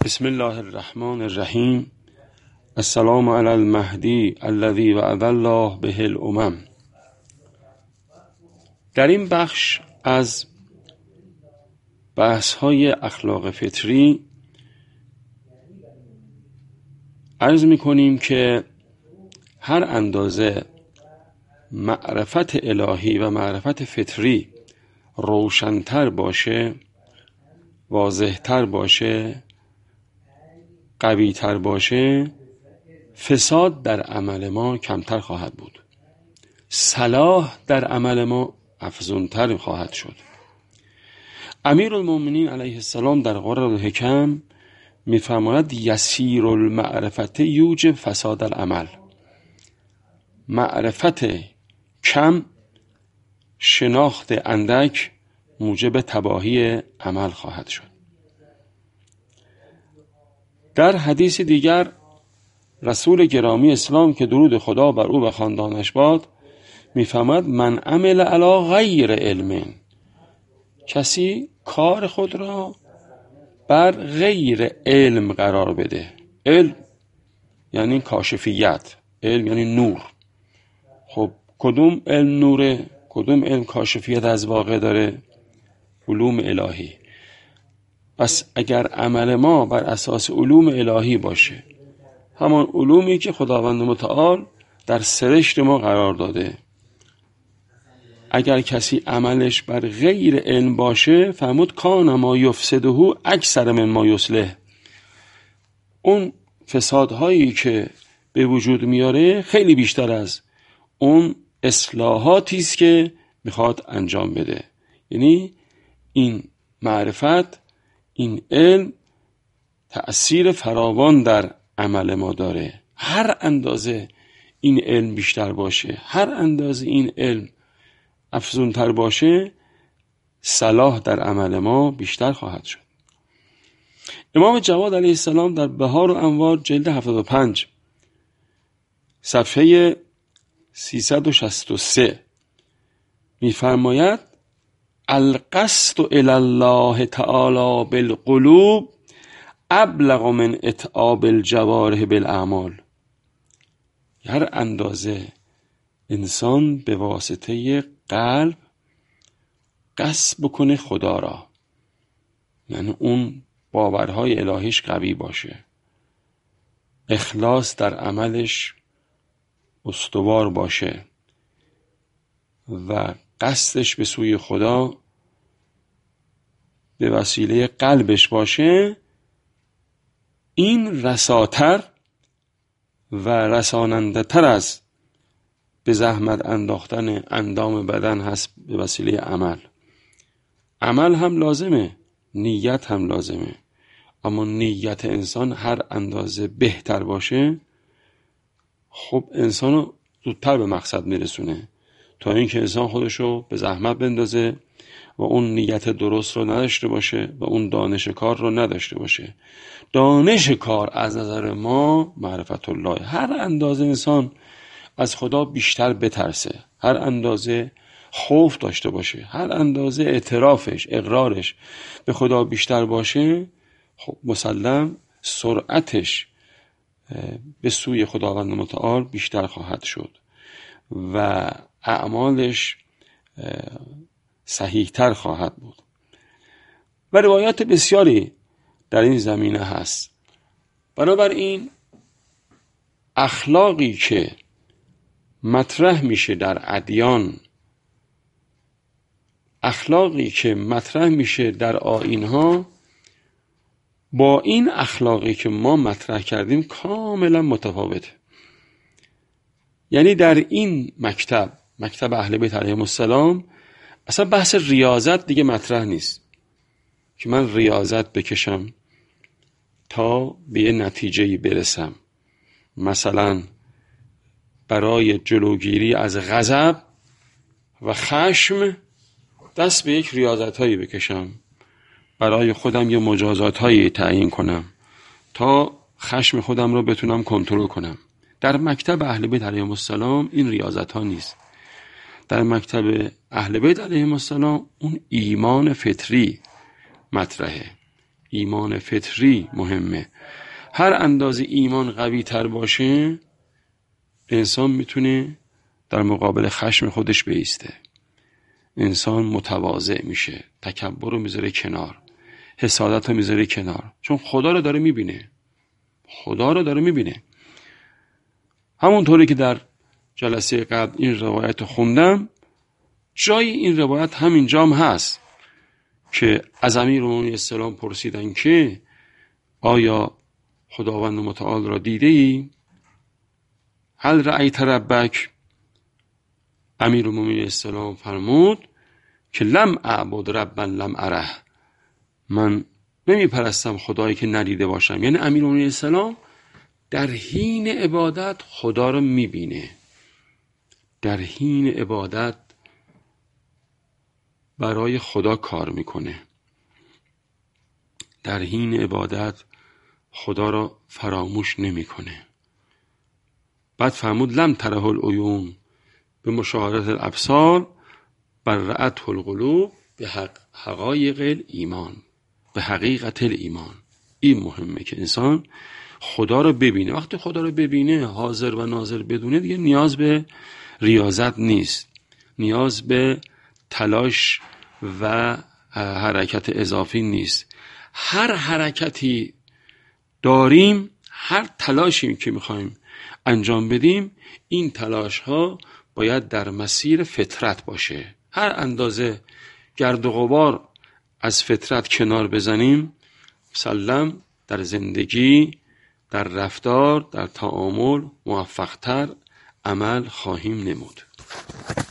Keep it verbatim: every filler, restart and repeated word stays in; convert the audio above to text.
بسم الله الرحمن الرحیم. السلام علی المهدی الذی وعد الله به الامم. در این بخش از بحث‌های اخلاق فطری عرض می‌کنیم که هر اندازه معرفت الهی و معرفت فطری روشن‌تر باشه، واضح‌تر باشه، قوی‌تر باشه، فساد در عمل ما کمتر خواهد بود، صلاح در عمل ما افزونتر خواهد شد. امیرالمومنین علیه السلام در قرآن الحکم می‌فرماید یسیر المعرفت یوجب فساد العمل. معرفت کم، شناخت اندک موجب تباهی عمل خواهد شد. در حدیث دیگر رسول گرامی اسلام که درود خدا بر او و خاندانش باد میفهمد من عمل علی غیر علم، کسی کار خود را بر غیر علم قرار بده. علم یعنی کاشفیت، علم یعنی نور. خب کدوم علم نوره؟ کدوم علم کاشفیت از واقع داره؟ علوم الهی. پس اگر عمل ما بر اساس علوم الهی باشه، همان علومی که خداوند متعال در سرشت ما قرار داده، اگر کسی عملش بر غیر علم باشه فرمود کان ما یفسده اکثر من ما یصلح، اون فسادهایی که به وجود میاره خیلی بیشتر از اون اصلاحاتی است که میخواد انجام بده. یعنی این معرفت، این علم تأثیر فراوان در عمل ما داره. هر اندازه این علم بیشتر باشه، هر اندازه این علم افزونتر باشه، صلاح در عمل ما بیشتر خواهد شد. امام جواد علیه السلام در بهار و انوار جلد هفتاد و پنج صفحه سیصد و شصت و سه می‌فرماید القصد الی الله تعالی بالقلوب ابلغ من اتعاب الجوارح بالاعمال. هر اندازه انسان به واسطه قلب قصد بکنه خدا را، یعنی اون باورهای الهیش قوی باشه، اخلاص در عملش استوار باشه و قصدش به سوی خدا به وسیله قلبش باشه، این رساتر و رساننده تر از به زحمت انداختن اندام بدن هست به وسیله عمل. عمل هم لازمه، نیت هم لازمه، اما نیت انسان هر اندازه بهتر باشه، خب انسانو زودتر به مقصد میرسونه تا اینکه انسان خودشو به زحمت بندازه و اون نیت درست رو نداشته باشه و اون دانش کار رو نداشته باشه. دانش کار از نظر ما معرفت الله. هر اندازه انسان از خدا بیشتر بترسه، هر اندازه خوف داشته باشه، هر اندازه اعترافش، اقرارش به خدا بیشتر باشه، خب مسلم سرعتش به سوی خداوند متعال بیشتر خواهد شد و اعمالش صحیح‌تر خواهد بود. و روایات بسیاری در این زمینه هست. بنابراین اخلاقی که مطرح میشه در ادیان، اخلاقی که مطرح میشه در آیین‌ها، با این اخلاقی که ما مطرح کردیم کاملا متفاوته. یعنی در این مکتب، مکتب اهل بیت علیهم السلام، اصلا بحث ریاضت دیگه مطرح نیست که من ریاضت بکشم تا به یه نتیجه‌ای برسم. مثلا برای جلوگیری از غضب و خشم دست به یک ریاضت‌هایی بکشم، برای خودم یه مجازات‌هایی تعیین کنم تا خشم خودم رو بتونم کنترل کنم. در مکتب اهل بیت علیهم السلام این ریاضت‌ها نیست. در مکتب اهل بیت علیهم السلام اون ایمان فطری مطرحه. ایمان فطری مهمه. هر اندازه ایمان قوی تر باشه انسان میتونه در مقابل خشم خودش بایسته. انسان متواضع میشه، تکبر رو میذاره کنار، حسادت رو میذاره کنار، چون خدا رو داره میبینه. خدا رو داره میبینه. همونطوری که در جلسه قبل این روایت رو خوندم، جای این روایت همینجا هم هست که از امیرالمومنین السلام پرسیدن که آیا خداوند متعال را دیده ای؟ هل رأیت ربک؟ امیرالمومنین السلام فرمود که لم اعبد ربا لم اره، من نمی پرستم خدایی که ندیده باشم. یعنی امیرالمومنین السلام در حین عبادت خدا رو میبینه، در حین عبادت برای خدا کار میکنه، در حین عبادت خدا را فراموش نمیکنه. بعد فرمود لم تره العیون به مشاهدت الابصار بل رأته القلوب به حق حقایق الایمان، به حقیقت الایمان. این مهمه که انسان خدا رو ببینه. وقتی خدا رو ببینه، حاضر و ناظر بدونه، دیگه نیاز به ریاضت نیست، نیاز به تلاش و حرکت اضافی نیست. هر حرکتی داریم، هر تلاشی که میخوایم انجام بدیم، این تلاش ها باید در مسیر فطرت باشه. هر اندازه گرد و غبار از فطرت کنار بزنیم، مسلم در زندگی، در رفتار، در تعامل موفقتر عمل خواهیم نمود.